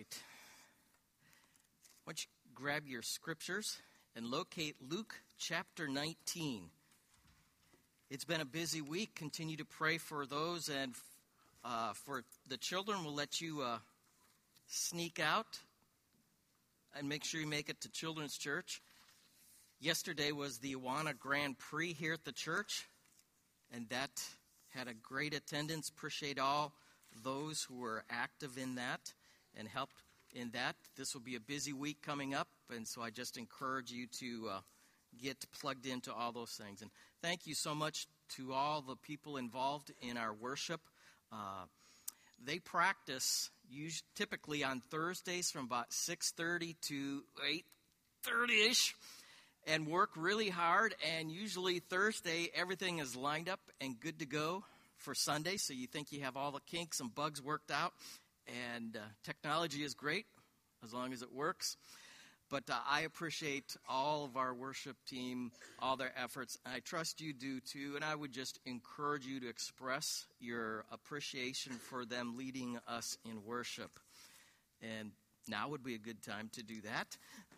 right. Why don't you grab your scriptures and locate Luke chapter 19. It's been a busy week. Continue to pray for those, and for the children, we'll let you sneak out and make sure you make it to Children's Church. Yesterday was the Awana Grand Prix here at the church, and that had a great attendance. Appreciate all those who were active in that and helped in that. This will be a busy week coming up, and so I just encourage you to get plugged into all those things. And thank you so much to all the people involved in our worship. They practice typically on Thursdays from about 6:30 to 8:30-ish and work really hard. And usually Thursday, everything is lined up and good to go for Sunday. So you think you have all the kinks and bugs worked out. And technology is great as long as it works. But I appreciate all of our worship team, all their efforts. I trust you do too. And I would just encourage you to express your appreciation for them leading us in worship. And now would be a good time to do that.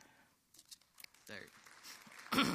There.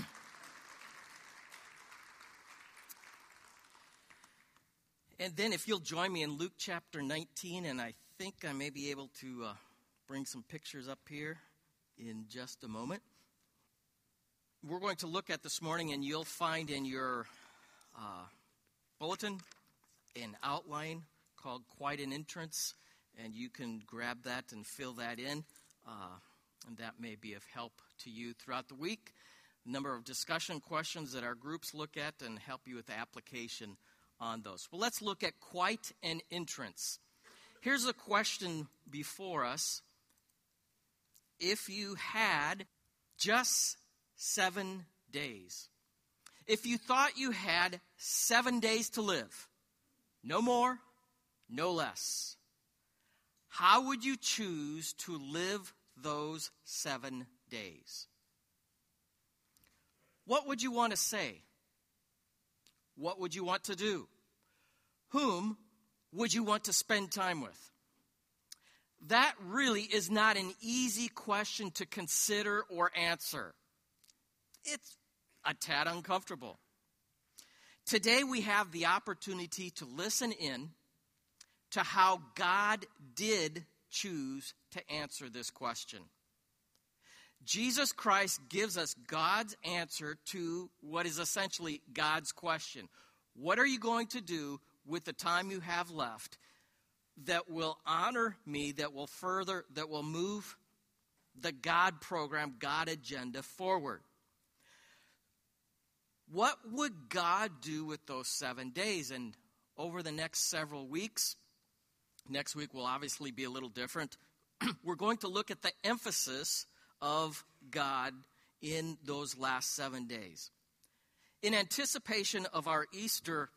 And then if you'll join me in Luke chapter 19, and I think I may be able to bring some pictures up here in just a moment. We're going to look at this morning, and you'll find in your bulletin an outline called Quite an Entrance, and you can grab that and fill that in, and that may be of help to you throughout the week. A number of discussion questions that our groups look at and help you with application on those. Well, let's look at Quite an Entrance. Here's a question before us. If you had just 7 days, if you thought you had 7 days to live, no more, no less, how would you choose to live those 7 days? What would you want to say? What would you want to do? Whom would you want to spend time with? That really is not an easy question to consider or answer. It's a tad uncomfortable. Today we have the opportunity to listen in to how God did choose to answer this question. Jesus Christ gives us God's answer to what is essentially God's question. What are you going to do with the time you have left that will honor me, that will move the God program, God agenda forward? What would God do with those 7 days? And over the next several weeks, next week will obviously be a little different, we're going to look at the emphasis of God in those last 7 days. In anticipation of our Easter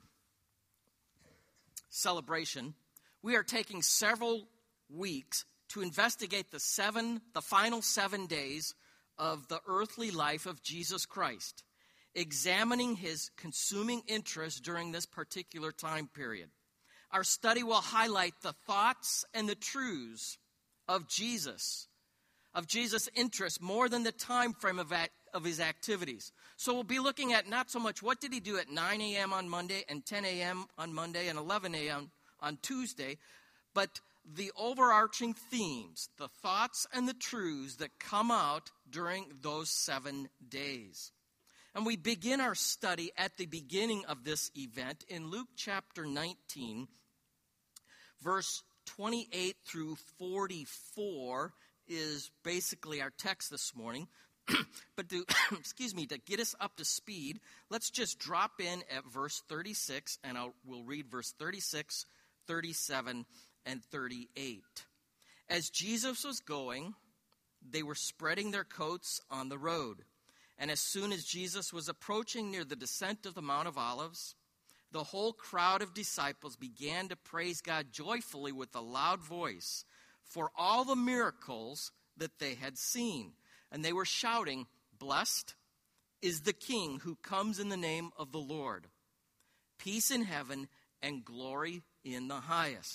celebration, we are taking several weeks to investigate the final 7 days of the earthly life of Jesus Christ, examining his consuming interest during this particular time period. Our study will highlight the thoughts and the truths of Jesus' interest more than the time frame of his activities. So we'll be looking at not so much what did he do at 9 a.m. on Monday and 10 a.m. on Monday and 11 a.m. on Tuesday, but the overarching themes, the thoughts and the truths that come out during those 7 days. And we begin our study at the beginning of this event in Luke chapter 19, verse 28 through 44 is basically our text this morning. But to get us up to speed, let's just drop in at verse 36, and we'll read verse 36, 37, and 38. As Jesus was going, they were spreading their coats on the road. And as soon as Jesus was approaching near the descent of the Mount of Olives, the whole crowd of disciples began to praise God joyfully with a loud voice for all the miracles that they had seen. And they were shouting, "Blessed is the King who comes in the name of the Lord. Peace in heaven and glory in the highest."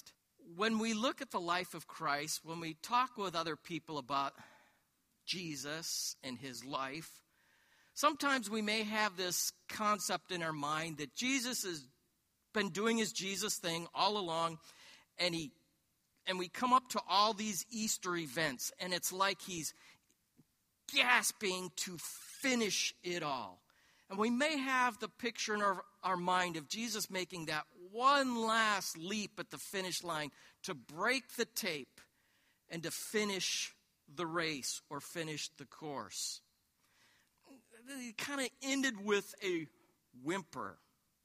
when we look at the life of Christ, when we talk with other people about Jesus and his life, sometimes we may have this concept in our mind that Jesus has been doing his Jesus thing all along, and we come up to all these Easter events, and it's like he's gasping to finish it all. And we may have the picture in our mind of Jesus making that one last leap at the finish line to break the tape and to finish the race or finish the course. It kind of ended with a whimper.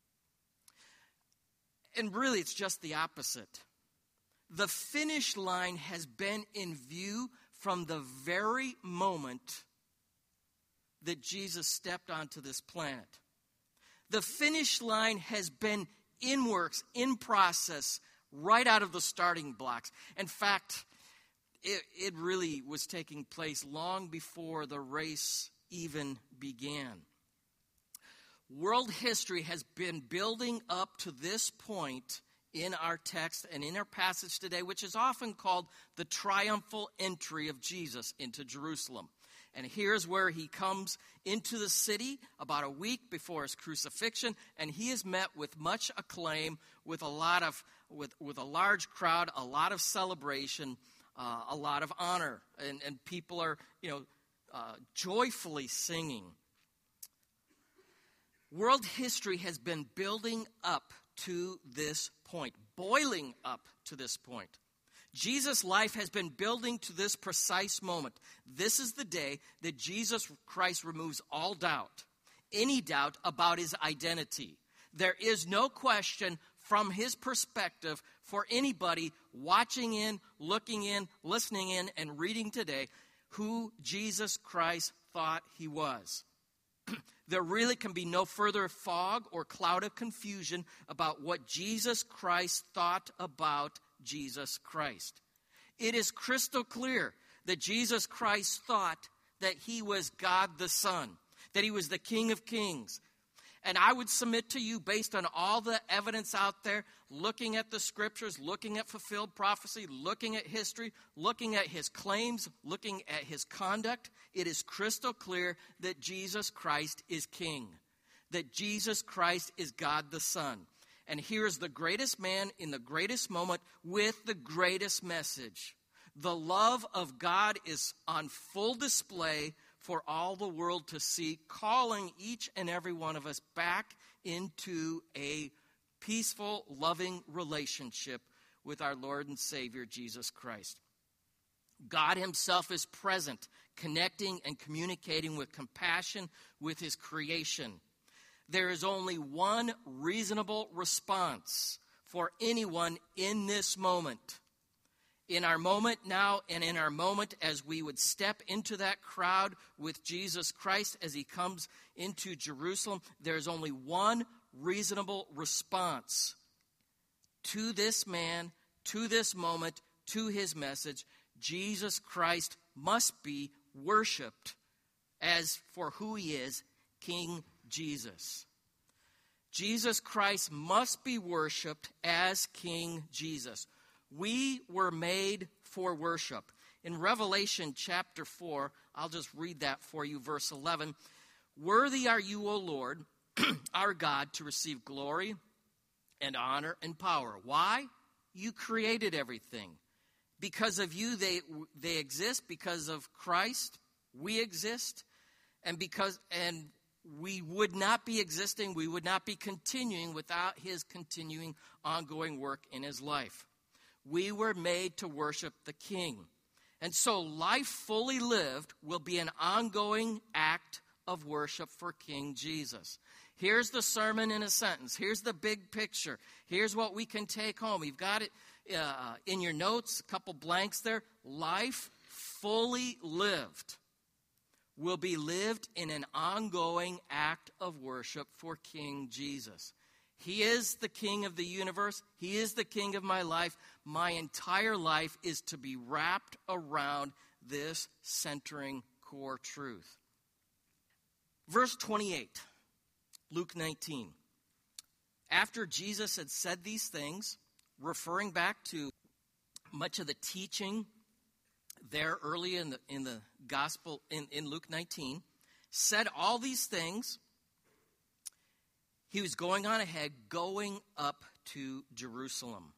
And really, it's just the opposite. The finish line has been in view from the very moment that Jesus stepped onto this planet. The finish line has been in works, in process, right out of the starting blocks. In fact, it really was taking place long before the race even began. World history has been building up to this point in our text and in our passage today, which is often called the triumphal entry of Jesus into Jerusalem. And here's where he comes into the city about a week before his crucifixion, and he is met with much acclaim, with a large crowd, a lot of celebration, a lot of honor, and people are joyfully singing. World history has been building up to this point, boiling up to this point. Jesus' life has been building to this precise moment. This is the day that Jesus Christ removes all doubt, any doubt about his identity. There is no question from his perspective for anybody watching in, looking in, listening in, and reading today who Jesus Christ thought he was. There really can be no further fog or cloud of confusion about what Jesus Christ thought about Jesus Christ. It is crystal clear that Jesus Christ thought that he was God the Son, that he was the King of Kings. And I would submit to you, based on all the evidence out there, looking at the scriptures, looking at fulfilled prophecy, looking at history, looking at his claims, looking at his conduct, it is crystal clear that Jesus Christ is King, that Jesus Christ is God the Son. And here is the greatest man in the greatest moment with the greatest message. The love of God is on full display for all the world to see, calling each and every one of us back into a peaceful, loving relationship with our Lord and Savior, Jesus Christ. God himself is present, connecting and communicating with compassion with his creation. There is only one reasonable response for anyone in this moment. In our moment now, and in our moment as we would step into that crowd with Jesus Christ as he comes into Jerusalem, there's only one reasonable response to this man, to this moment, to his message. Jesus Christ must be worshiped as for who he is, King Jesus. Jesus Christ must be worshiped as King Jesus. We were made for worship. In Revelation chapter 4, I'll just read that for you, verse 11. Worthy are you, O Lord, our God, to receive glory and honor and power. Why? You created everything. Because of you, they exist. Because of Christ, we exist. And we would not be existing, we would not be continuing without his continuing ongoing work in his life. We were made to worship the King. And so life fully lived will be an ongoing act of worship for King Jesus. Here's the sermon in a sentence. Here's the big picture. Here's what we can take home. You've got it in your notes, a couple blanks there. Life fully lived will be lived in an ongoing act of worship for King Jesus. He is the King of the universe. He is the King of my life. My entire life is to be wrapped around this centering core truth. Verse 28, Luke 19. After Jesus had said these things, referring back to much of the teaching there early in the gospel in Luke 19, said all these things. He was going on ahead, going up to Jerusalem.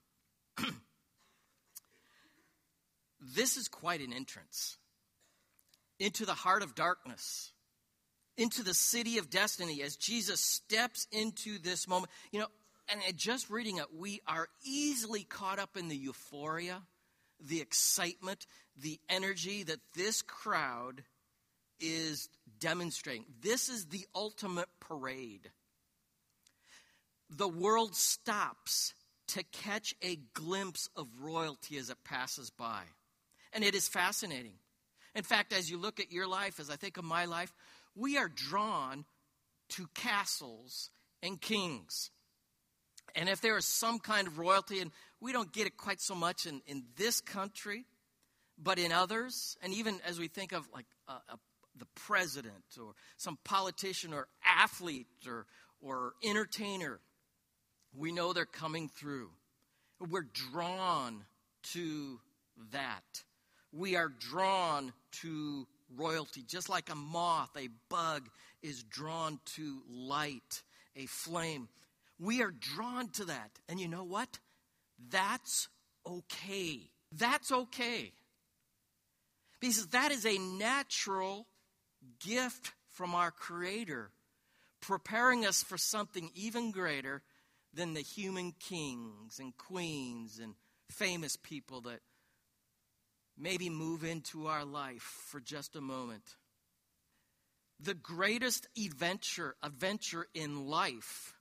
This is quite an entrance into the heart of darkness, into the city of destiny, as Jesus steps into this moment. You know, and just reading it, we are easily caught up in the euphoria, the excitement, the energy that this crowd is demonstrating. This is the ultimate parade. The world stops to catch a glimpse of royalty as it passes by. And it is fascinating. In fact, as you look at your life, as I think of my life, we are drawn to castles and kings. And if there is some kind of royalty, and we don't get it quite so much in this country, but in others, and even as we think of like the president or some politician or athlete or entertainer, we know they're coming through. We're drawn to that. We are drawn to royalty, just like a moth, a bug is drawn to light, a flame. We are drawn to that. And you know what? That's okay. That's okay. Because that is a natural gift from our Creator, preparing us for something even greater than the human kings and queens and famous people that maybe move into our life for just a moment. The greatest adventure in life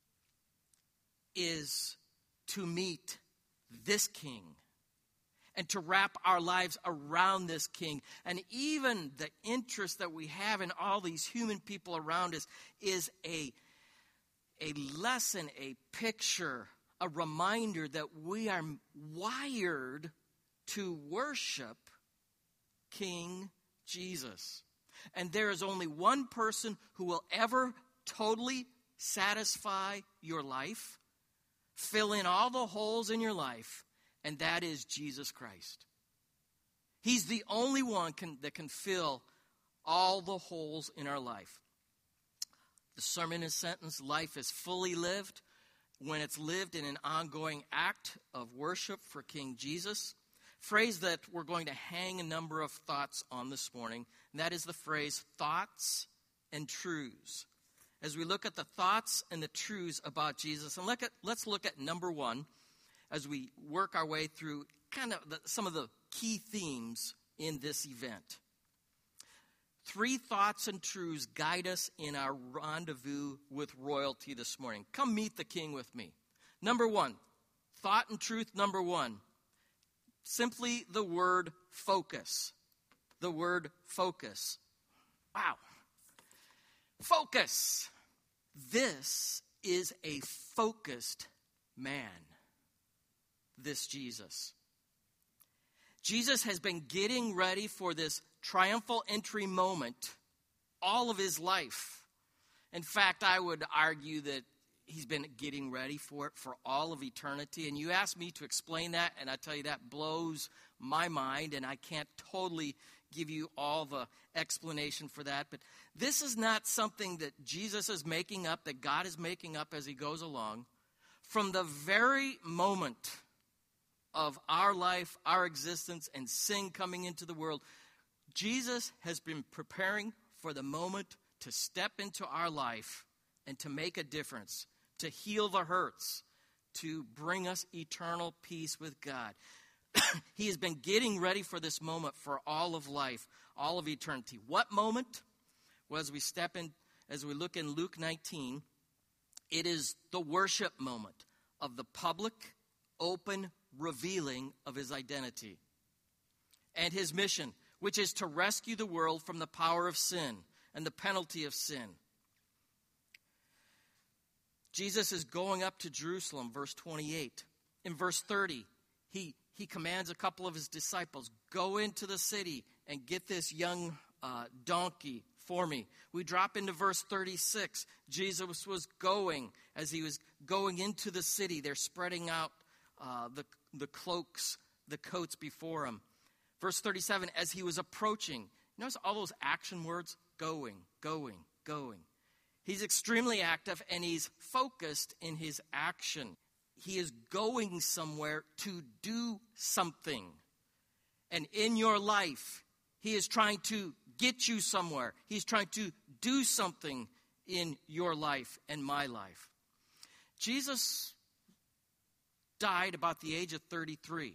is to meet this King and to wrap our lives around this King. And even the interest that we have in all these human people around us is a lesson, a picture, a reminder that we are wired to worship King Jesus. And there is only one person who will ever totally satisfy your life, fill in all the holes in your life, and that is Jesus Christ. He's the only one that can fill all the holes in our life. The sermon is sentence, life is fully lived when it's lived in an ongoing act of worship for King Jesus. Phrase that we're going to hang a number of thoughts on this morning, and that is the phrase thoughts and truths. As we look at the thoughts and the truths about Jesus, and let's look at number one as we work our way through kind of some of the key themes in this event. 3 thoughts and truths guide us in our rendezvous with royalty this morning. Come meet the King with me. Number 1, thought and truth number 1. Simply the word focus. The word focus. Wow. Focus. This is a focused man. This Jesus. Jesus has been getting ready for this triumphal entry moment all of his life. In fact, I would argue that he's been getting ready for it for all of eternity. And you ask me to explain that, and I tell you that blows my mind, and I can't totally give you all the explanation for that. But this is not something that Jesus is making up, that God is making up as he goes along. From the very moment of our life, our existence, and sin coming into the world, Jesus has been preparing for the moment to step into our life and to make a difference, to heal the hurts, to bring us eternal peace with God. He has been getting ready for this moment for all of life, all of eternity. What moment? Well, as we look in Luke 19, it is the worship moment of the public, open revealing of his identity and his mission, which is to rescue the world from the power of sin and the penalty of sin. Jesus is going up to Jerusalem, verse 28. In verse 30, he commands a couple of his disciples, go into the city and get this young donkey for me. We drop into verse 36. Jesus was going, as he was going into the city, they're spreading out the cloaks the coats before him. Verse 37, as he was approaching, notice all those action words, going, going, going. He's extremely active and he's focused in his action. He is going somewhere to do something. And in your life, he is trying to get you somewhere. He's trying to do something in your life and my life. Jesus died about the age of 33.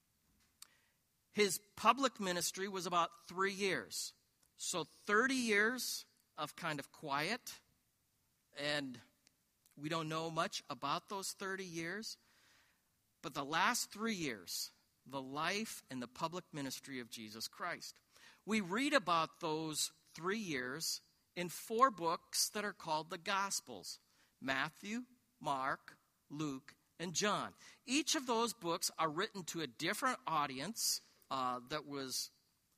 His public ministry was about 3 years. So 30 years of kind of quiet, and we don't know much about those 30 years. But the last 3 years, the life and the public ministry of Jesus Christ. We read about those 3 years in 4 books that are called the Gospels: Matthew, Mark, Luke, and John. Each of those books are written to a different audience that was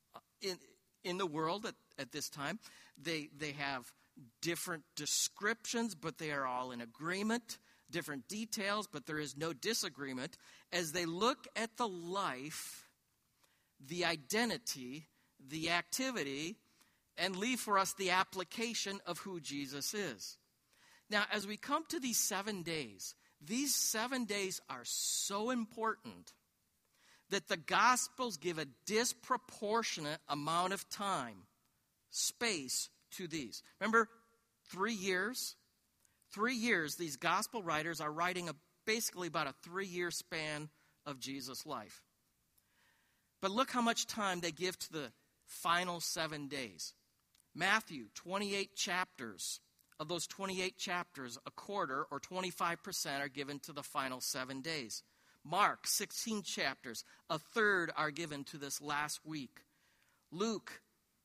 in the world at this time. They have different descriptions, but they are all in agreement. Different details, but there is no disagreement. As they look at the life, the identity, the activity, and leave for us the application of who Jesus is. Now, as we come to these 7 days are so important that the Gospels give a disproportionate amount of time, space to these. Remember, 3 years? 3 years, these Gospel writers are writing basically about a 3-year span of Jesus' life. But look how much time they give to the final 7 days. Matthew, 28 chapters. Of those 28 chapters, a quarter, or 25%, are given to the final 7 days. Mark, 16 chapters. A third are given to this last week. Luke,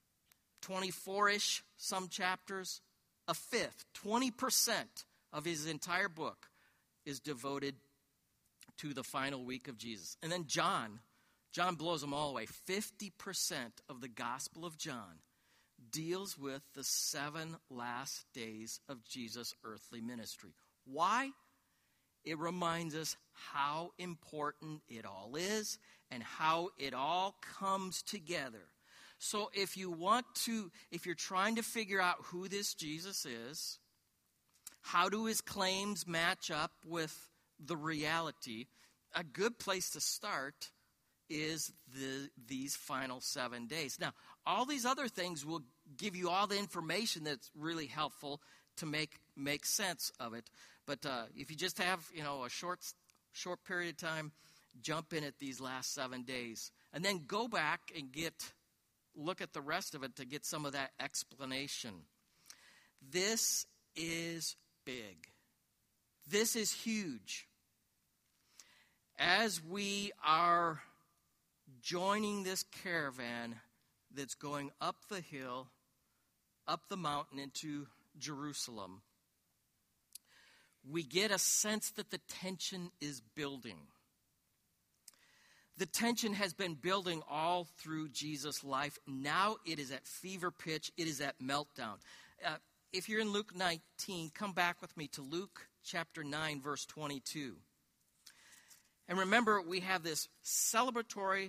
24-ish, some chapters. A fifth, 20% of his entire book is devoted to the final week of Jesus. And then John blows them all away. 50% of the Gospel of John deals with the 7 last days of Jesus' earthly ministry. Why? It reminds us how important it all is and how it all comes together. So if you're trying to figure out who this Jesus is, how do his claims match up with the reality, a good place to start is these final 7 days. Now, all these other things will give you all the information that's really helpful to make sense of it. But if you just have a short period of time, jump in at these last 7 days, and then go back and look at the rest of it to get some of that explanation. This is big. This is huge. As we are joining this caravan that's going up the hill, up the mountain into Jerusalem, we get a sense that the tension is building. The tension has been building all through Jesus' life. Now it is at fever pitch. It is at meltdown. If you're in Luke 19, come back with me to Luke chapter 9, verse 22. And remember, we have this celebratory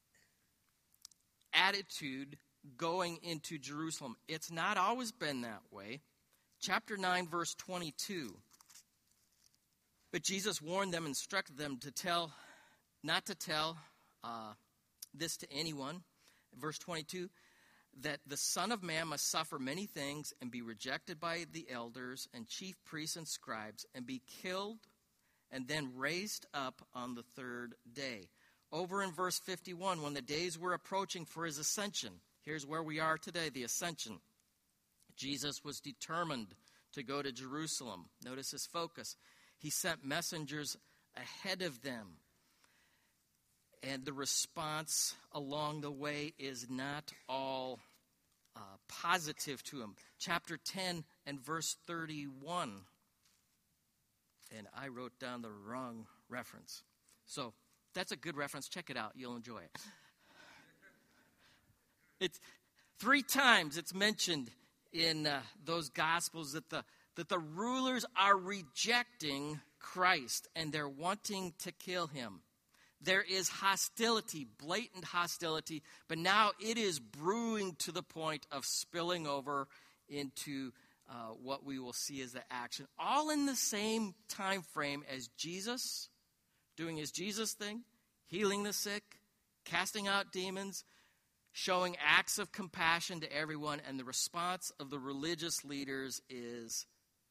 attitude going into Jerusalem. It's not always been that way. Chapter 9, verse 22. But Jesus warned them, instructed them not to tell this to anyone. Verse 22, that the Son of Man must suffer many things and be rejected by the elders and chief priests and scribes and be killed and then raised up on the 3rd day. Over in verse 51, when the days were approaching for his ascension, here's where we are today, the ascension. Jesus was determined to go to Jerusalem. Notice his focus. He sent messengers ahead of them. And the response along the way is not all positive to him. Chapter 10 and verse 31. And I wrote down the wrong reference. So that's a good reference. Check it out. You'll enjoy it. It's 3 times it's mentioned in those Gospels that the rulers are rejecting Christ and they're wanting to kill him. There is hostility, blatant hostility, but now it is brewing to the point of spilling over into what we will see as the action. All in the same time frame as Jesus doing his Jesus thing, healing the sick, casting out demons, showing acts of compassion to everyone, and the response of the religious leaders is,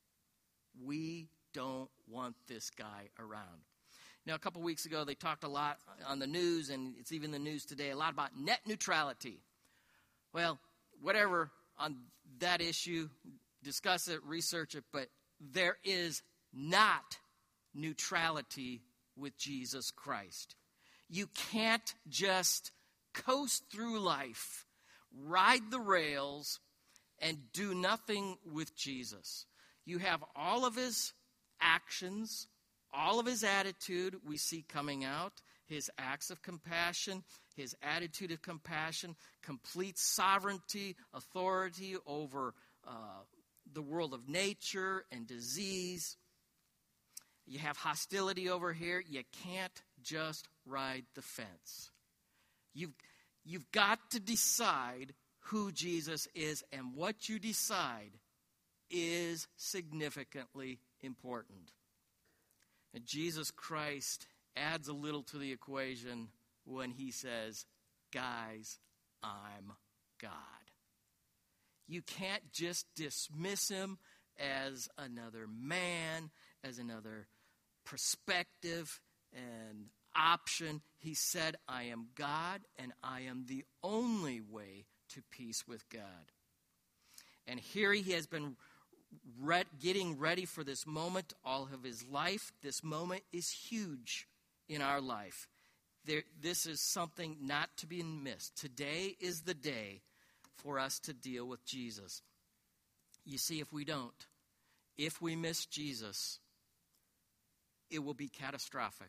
we don't want this guy around. Now, a couple weeks ago, they talked a lot on the news, and it's even the news today, a lot about net neutrality. Well, whatever on that issue, discuss it, research it, but there is not neutrality with Jesus Christ. You can't just coast through life, ride the rails, and do nothing with Jesus. You have all of his actions, all of his attitude we see coming out, his acts of compassion, his attitude of compassion, complete sovereignty, authority over the world of nature and disease. You have hostility over here. You can't just ride the fence. You've got to decide who Jesus is, and what you decide is significantly important. And Jesus Christ adds a little to the equation when he says, guys, I'm God. You can't just dismiss him as another man, as another perspective and option. He said, I am God, and I am the only way to peace with God. And here he has been getting ready for this moment all of his life. This moment is huge in our life. This is something not to be missed. Today is the day for us to deal with Jesus. You see, if we miss Jesus, it will be catastrophic.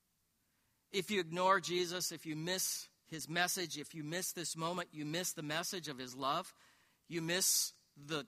If you ignore Jesus, if you miss his message, if you miss this moment, you miss the message of his love, you miss the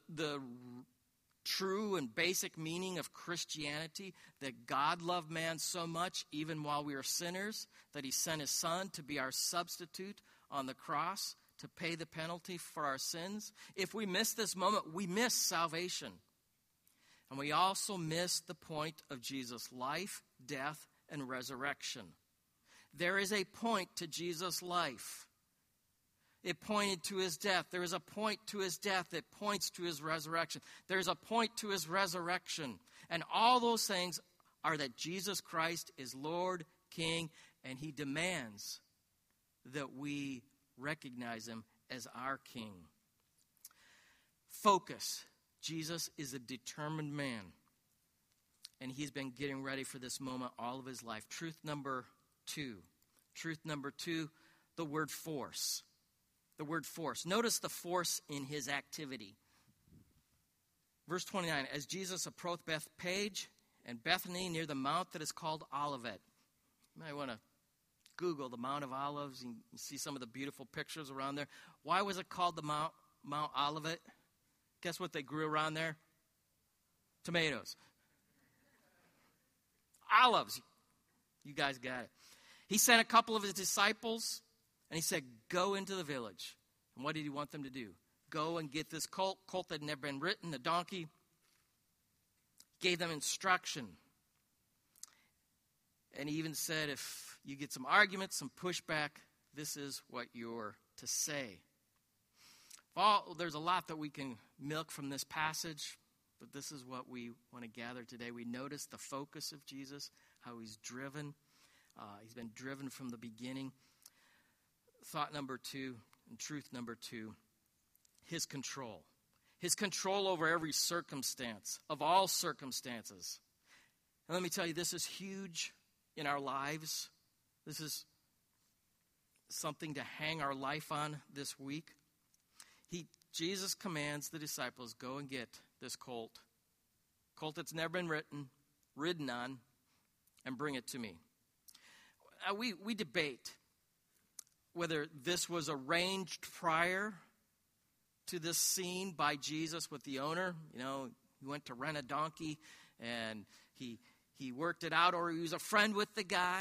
true and basic meaning of Christianity, that God loved man so much, even while we were sinners, that he sent his son to be our substitute on the cross, to pay the penalty for our sins. If we miss this moment, we miss salvation. And we also miss the point of Jesus' life, death, and resurrection. There is a point to Jesus' life. It pointed to his death. There is a point to his death that points to his resurrection. There's a point to his resurrection. And all those things are that Jesus Christ is Lord, King, and he demands that we recognize him as our King. Focus. Jesus is a determined man. And he's been getting ready for this moment all of his life. Truth number two. Truth number two, the word force. The word force. Notice the force in his activity. Verse 29, as Jesus approached Bethpage and Bethany near the mount that is called Olivet. You might want to Google the Mount of Olives and see some of the beautiful pictures around there. Why was it called the Mount Olivet? Guess what they grew around there? Tomatoes. Olives. You guys got it. He sent a couple of his disciples, and he said, go into the village. And what did he want them to do? Go and get this colt that had never been ridden, a donkey. Gave them instruction. And he even said, if you get some arguments, some pushback, this is what you're to say. There's a lot that we can milk from this passage, but this is what we want to gather today. We notice the focus of Jesus, how he's driven. He's been driven from the beginning. Thought number two, and truth number two, his control. His control over every circumstance, of all circumstances. And let me tell you, this is huge in our lives. This is something to hang our life on this week. Jesus commands the disciples, go and get this colt that's never been ridden on, and bring it to me. We debate whether this was arranged prior to this scene by Jesus with the owner. You know, he went to rent a donkey, and he worked it out, or he was a friend with the guy,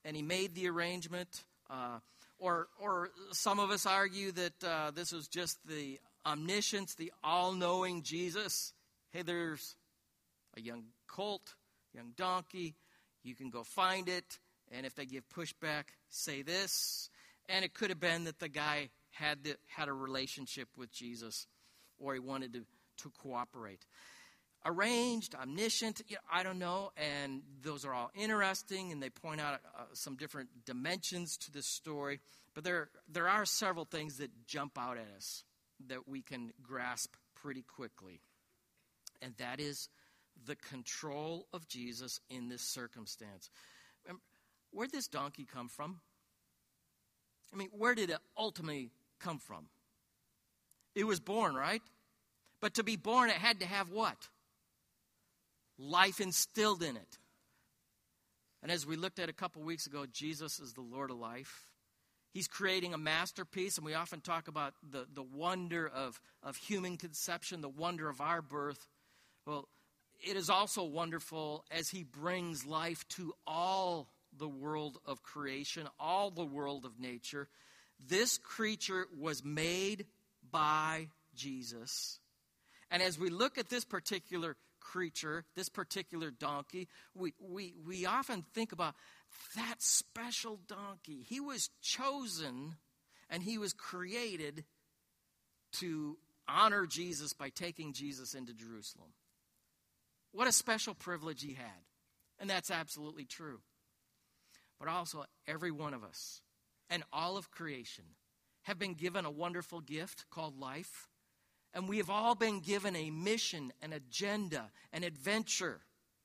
and he made the arrangement. Or some of us argue that this was just the omniscience, the all-knowing Jesus. Hey, there's a young colt, young donkey. You can go find it. And if they give pushback, say this. And it could have been that the guy had a relationship with Jesus, or he wanted to cooperate. Arranged, omniscient, I don't know. And those are all interesting, and they point out some different dimensions to this story. But there are several things that jump out at us that we can grasp pretty quickly. And that is the control of Jesus in this circumstance. Where did this donkey come from? I mean, where did it ultimately come from? It was born, right? But to be born, it had to have what? Life instilled in it. And as we looked at a couple weeks ago, Jesus is the Lord of life. He's creating a masterpiece, and we often talk about the wonder of human conception, the wonder of our birth. Well, it is also wonderful as he brings life to all the world of creation, all the world of nature. This creature was made by Jesus. And as we look at this particular creature, this particular donkey, we often think about that special donkey. He was chosen and he was created to honor Jesus by taking Jesus into Jerusalem. What a special privilege he had. And that's absolutely true. But also, every one of us and all of creation have been given a wonderful gift called life. And we have all been given a mission, an agenda, an adventure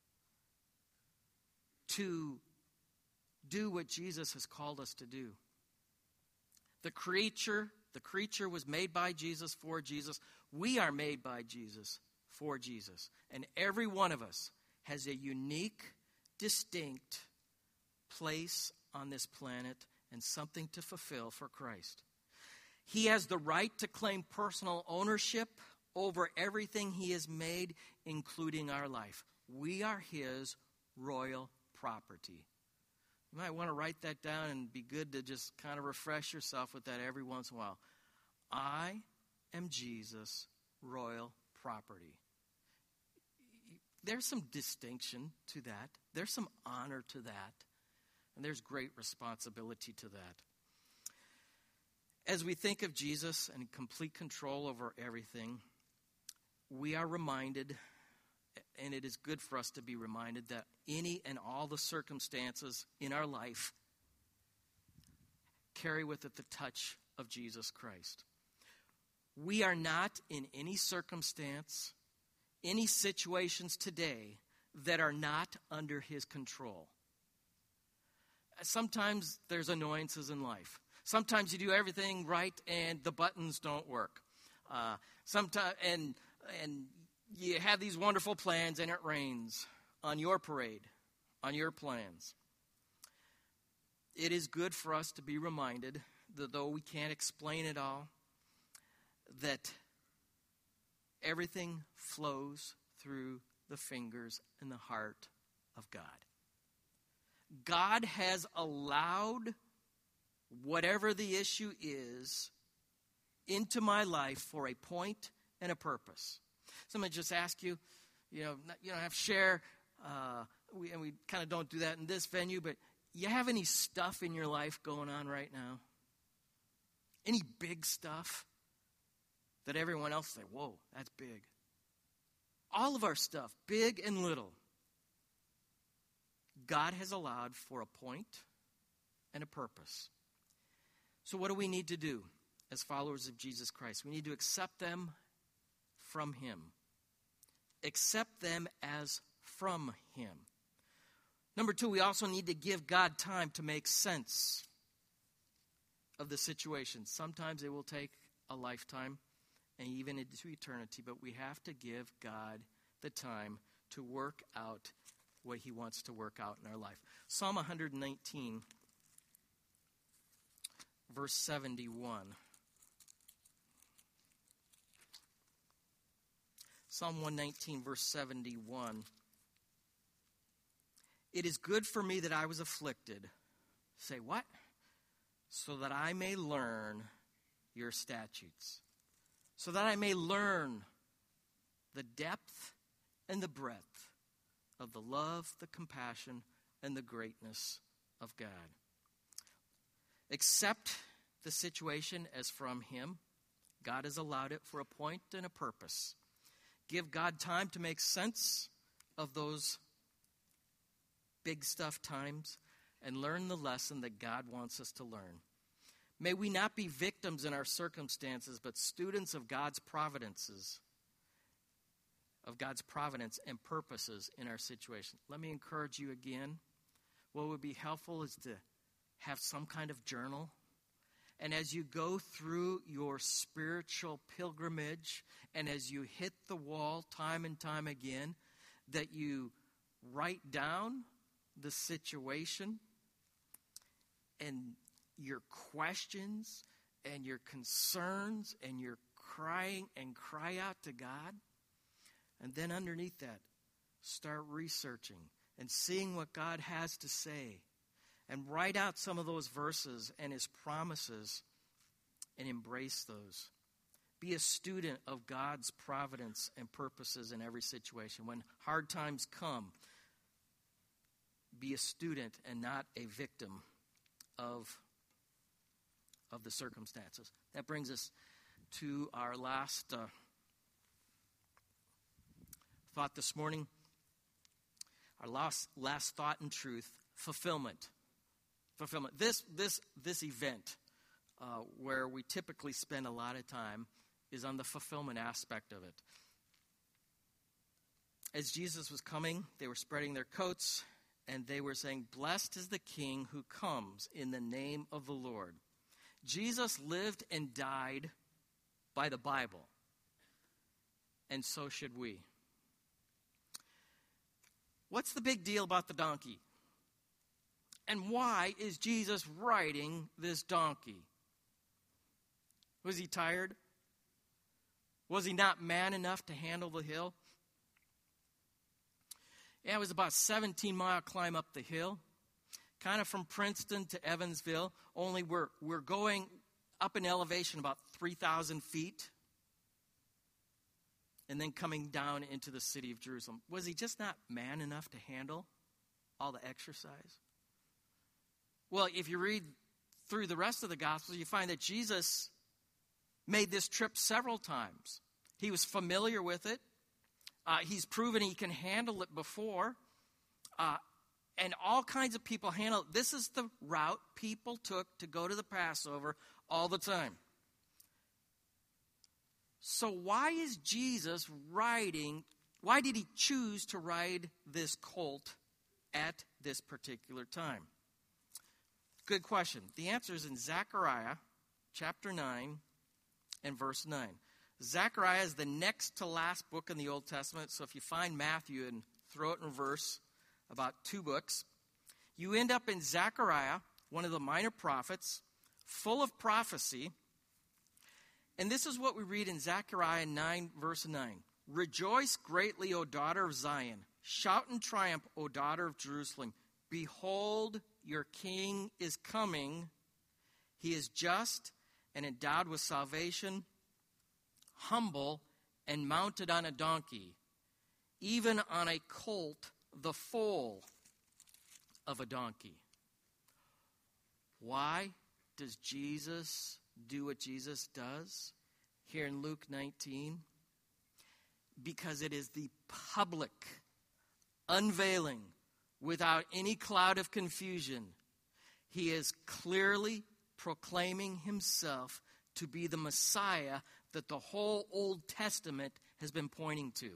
to do what Jesus has called us to do. The creature was made by Jesus for Jesus. We are made by Jesus for Jesus. And every one of us has a unique, distinct place on this planet and something to fulfill for Christ. He has the right to claim personal ownership over everything he has made, including our life. We are his royal property. You might want to write that down and be good to just kind of refresh yourself with that every once in a while. I am Jesus' royal property. There's some distinction to that. There's some honor to that. And there's great responsibility to that. As we think of Jesus and complete control over everything, we are reminded, and it is good for us to be reminded, that any and all the circumstances in our life carry with it the touch of Jesus Christ. We are not in any circumstance, any situations today that are not under his control. Sometimes there's annoyances in life. Sometimes you do everything right and the buttons don't work. Sometimes and you have these wonderful plans and it rains on your parade, on your plans. It is good for us to be reminded that though we can't explain it all, that everything flows through the fingers and the heart of God. God has allowed whatever the issue is into my life for a point and a purpose. Somebody just ask you, you don't have to share, we kind of don't do that in this venue, but you have any stuff in your life going on right now? Any big stuff that everyone else say, whoa, that's big. All of our stuff, big and little, God has allowed for a point and a purpose. So what do we need to do as followers of Jesus Christ? We need to accept them from him. Accept them as from him. Number two, we also need to give God time to make sense of the situation. Sometimes it will take a lifetime and even into eternity, but we have to give God the time to work out what he wants to work out in our life. Psalm 119, verse 71. Psalm 119, verse 71. It is good for me that I was afflicted, Say, what? So that I may learn your statutes. So that I may learn the depth and the breadth of the love, the compassion, and the greatness of God. Accept the situation as from him. God has allowed it for a point and a purpose. Give God time to make sense of those big stuff times and learn the lesson that God wants us to learn. May we not be victims in our circumstances, but students of God's providences, of God's providence and purposes in our situation. Let me encourage you again. What would be helpful is to have some kind of journal. And as you go through your spiritual pilgrimage, and as you hit the wall time and time again, that you write down the situation and your questions and your concerns and your crying and cry out to God. And then underneath that, start researching and seeing what God has to say. And write out some of those verses and his promises and embrace those. Be a student of God's providence and purposes in every situation. When hard times come, be a student and not a victim of the circumstances. That brings us to our last thought this morning. Our last thought and truth: fulfillment. Fulfillment. This event, where we typically spend a lot of time, is on the fulfillment aspect of it. As Jesus was coming, they were spreading their coats, and they were saying, "Blessed is the King who comes in the name of the Lord." Jesus lived and died by the Bible, and so should we. What's the big deal about the donkey? And why is Jesus riding this donkey? Was he tired? Was he not man enough to handle the hill? Yeah, it was about a 17-mile climb up the hill, kind of from Princeton to Evansville, only we're going up in elevation about 3,000 feet and then coming down into the city of Jerusalem. Was he just not man enough to handle all the exercise? Well, if you read through the rest of the Gospels, you find that Jesus made this trip several times. He was familiar with it. He's proven he can handle it before. And all kinds of people handle it. This is the route people took to go to the Passover all the time. So why is Jesus riding? Why did he choose to ride this colt at this particular time? Good question. The answer is in Zechariah chapter 9 and verse 9. Zechariah is the next to last book in the Old Testament. So if you find Matthew and throw it in reverse, about 2 books, you end up in Zechariah, one of the minor prophets, full of prophecy. And this is what we read in Zechariah 9, verse 9. "Rejoice greatly, O daughter of Zion. Shout in triumph, O daughter of Jerusalem. Behold, your king is coming. He is just and endowed with salvation, humble and mounted on a donkey, even on a colt, the foal of a donkey." Why does Jesus do what Jesus does here in Luke 19? Because it is the public unveiling without any cloud of confusion. He is clearly proclaiming himself to be the Messiah that the whole Old Testament has been pointing to.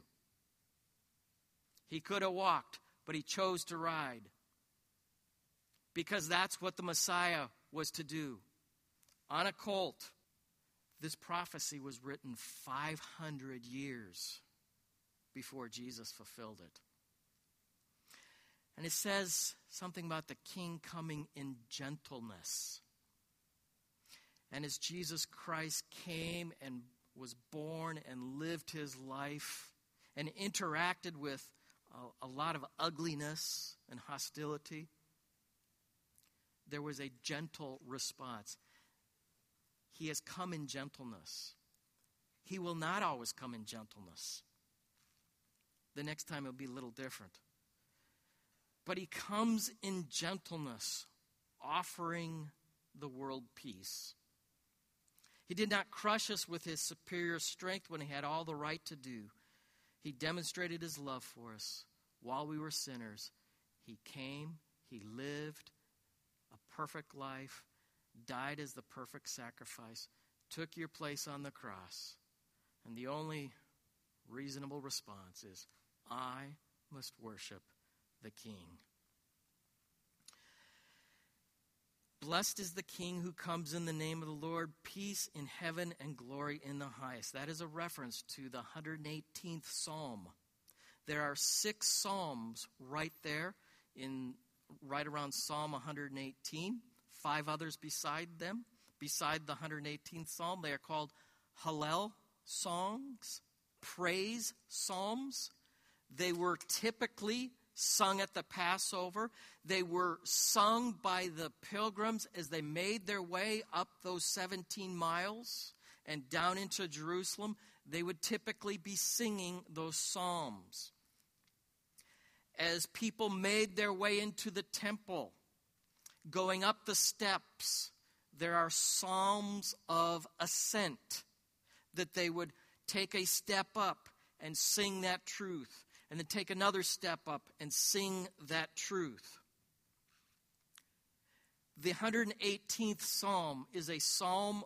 He could have walked, but he chose to ride. Because that's what the Messiah was to do. On a colt. This prophecy was written 500 years before Jesus fulfilled it. And it says something about the king coming in gentleness. And as Jesus Christ came and was born and lived his life and interacted with a lot of ugliness and hostility, there was a gentle response. He has come in gentleness. He will not always come in gentleness. The next time it'll be a little different. But he comes in gentleness, offering the world peace. He did not crush us with his superior strength when he had all the right to do. He demonstrated his love for us while we were sinners. He came, he lived a perfect life, died as the perfect sacrifice, took your place on the cross. And the only reasonable response is, I must worship the King. Blessed is the King who comes in the name of the Lord, peace in heaven and glory in the highest. That is a reference to the 118th Psalm. There are 6 Psalms right there, right around Psalm 118. 5 others beside them, beside the 118th Psalm. They are called Hallel songs, praise psalms. They were typically sung at the Passover. They were sung by the pilgrims as they made their way up those 17 miles and down into Jerusalem. They would typically be singing those psalms. As people made their way into the temple, going up the steps, there are psalms of ascent that they would take a step up and sing that truth, and then take another step up and sing that truth. The 118th Psalm is a psalm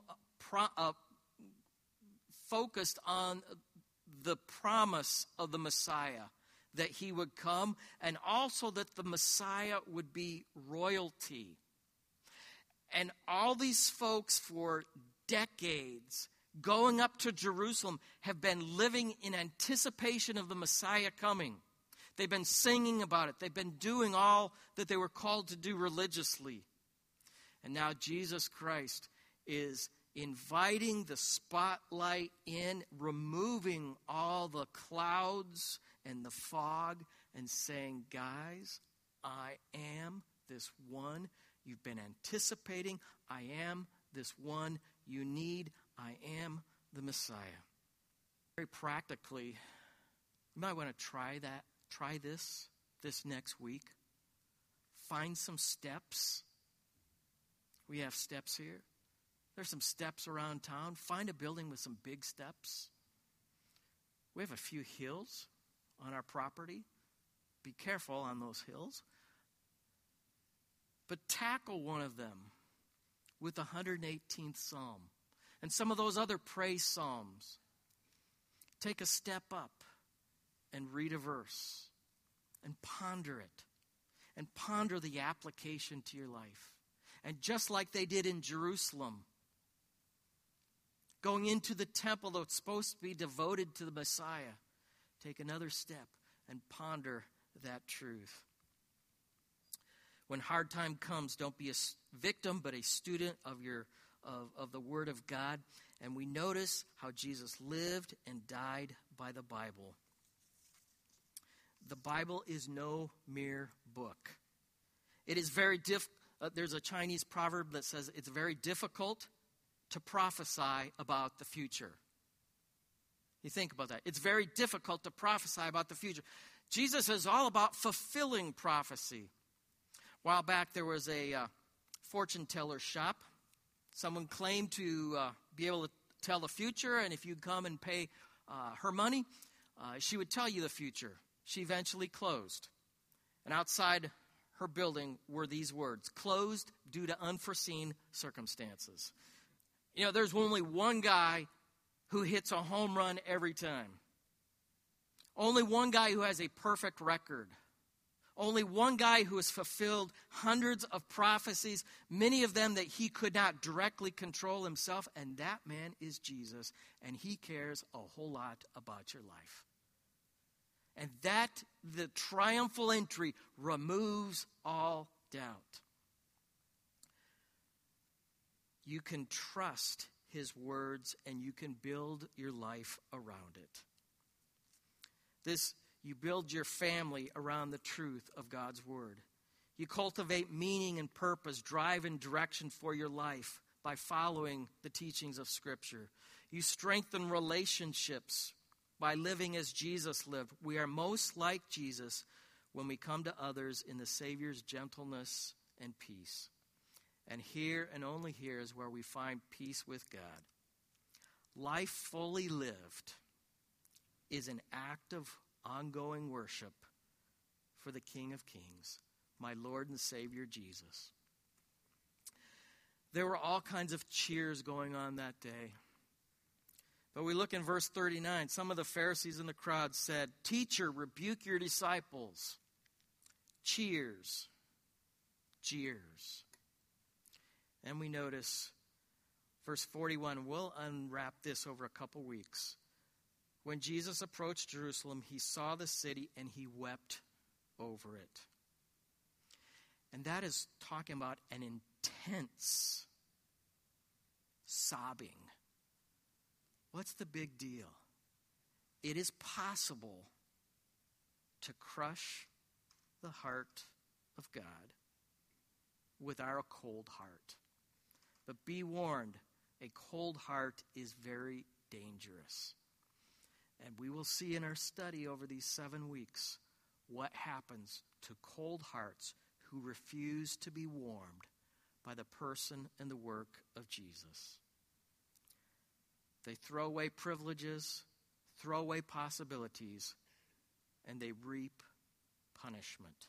focused on the promise of the Messiah, that he would come, and also that the Messiah would be royalty. And all these folks for decades going up to Jerusalem have been living in anticipation of the Messiah coming. They've been singing about it. They've been doing all that they were called to do religiously. And now Jesus Christ is inviting the spotlight in, removing all the clouds and the fog, and saying, guys, I am this one you've been anticipating. I am this one you need. I am the Messiah. Very practically, you might want to try this next week. Find some steps. We have steps here. There's some steps around town. Find a building with some big steps. We have a few hills on our property. Be careful on those hills. But tackle one of them with the 118th Psalm and some of those other praise psalms. Take a step up and read a verse and ponder it, and ponder the application to your life. And just like they did in Jerusalem, going into the temple that's supposed to be devoted to the Messiah, take another step and ponder that truth. When hard time comes, don't be a victim, but a student of the Word of God. And we notice how Jesus lived and died by the Bible. The Bible is no mere book. It is very there's a Chinese proverb that says it's very difficult to prophesy about the future. You think about that. It's very difficult to prophesy about the future. Jesus is all about fulfilling prophecy. A while back, there was a fortune teller shop. Someone claimed to be able to tell the future, and if you come and pay her money, she would tell you the future. She eventually closed. And outside her building were these words: closed due to unforeseen circumstances. You know, there's only one guy who hits a home run every time. Only one guy who has a perfect record. Only one guy who has fulfilled hundreds of prophecies, many of them that he could not directly control himself, and that man is Jesus, and he cares a whole lot about your life. And that, the triumphal entry, removes all doubt. You can trust his words, and you can build your life around it. You build your family around the truth of God's word. You cultivate meaning and purpose, drive and direction for your life by following the teachings of Scripture. You strengthen relationships by living as Jesus lived. We are most like Jesus when we come to others in the Savior's gentleness and peace. And here and only here is where we find peace with God. Life fully lived is an act of ongoing worship for the King of Kings, my Lord and Savior Jesus. There were all kinds of cheers going on that day. But we look in verse 39. Some of the Pharisees in the crowd said, "Teacher, rebuke your disciples." Cheers, jeers. And we notice verse 41. We'll unwrap this over a couple weeks. When Jesus approached Jerusalem, he saw the city and he wept over it. And that is talking about an intense sobbing. What's the big deal? It is possible to crush the heart of God with our cold heart. But be warned, a cold heart is very dangerous. And we will see in our study over these 7 weeks what happens to cold hearts who refuse to be warmed by the person and the work of Jesus. They throw away privileges, throw away possibilities, and they reap punishment.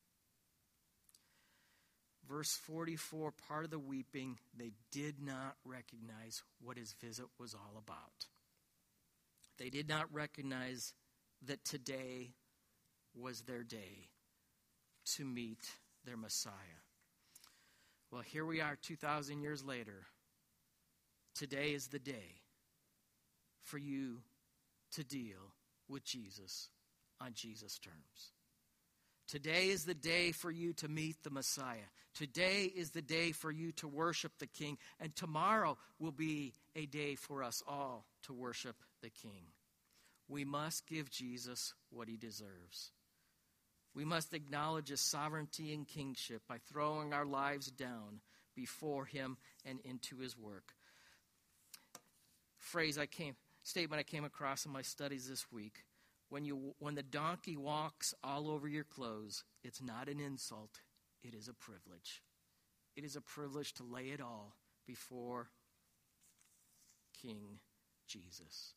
Verse 44, part of the weeping, they did not recognize what his visit was all about. They did not recognize that today was their day to meet their Messiah. Well, here we are 2,000 years later. Today is the day for you to deal with Jesus on Jesus' terms. Today is the day for you to meet the Messiah. Today is the day for you to worship the King. And tomorrow will be a day for us all to worship the King. We must give Jesus what he deserves. We must acknowledge his sovereignty and kingship by throwing our lives down before him and into his work. Statement I came across in my studies this week. When the donkey walks all over your clothes, it's not an insult, it is a privilege. It is a privilege to lay it all before King Jesus.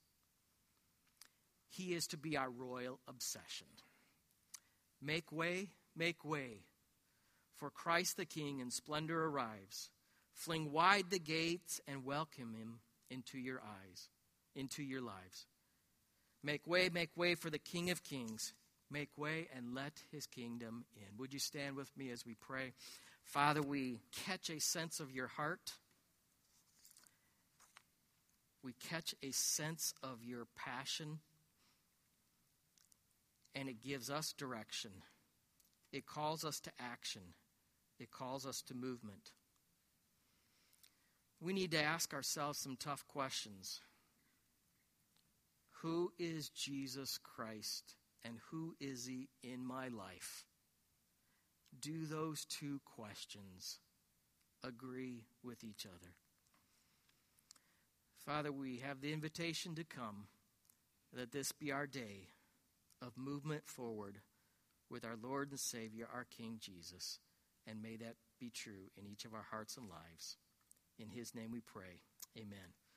He is to be our royal obsession. Make way, for Christ the King in splendor arrives. Fling wide the gates and welcome him into your lives. Make way for the King of Kings. Make way and let his kingdom in. Would you stand with me as we pray? Father, we catch a sense of your heart. We catch a sense of your passion. And it gives us direction. It calls us to action. It calls us to movement. We need to ask ourselves some tough questions. Who is Jesus Christ, and who is he in my life? Do those two questions agree with each other? Father, we have the invitation to come, that this be our day of movement forward with our Lord and Savior, our King Jesus. And may that be true in each of our hearts and lives. In his name we pray. Amen.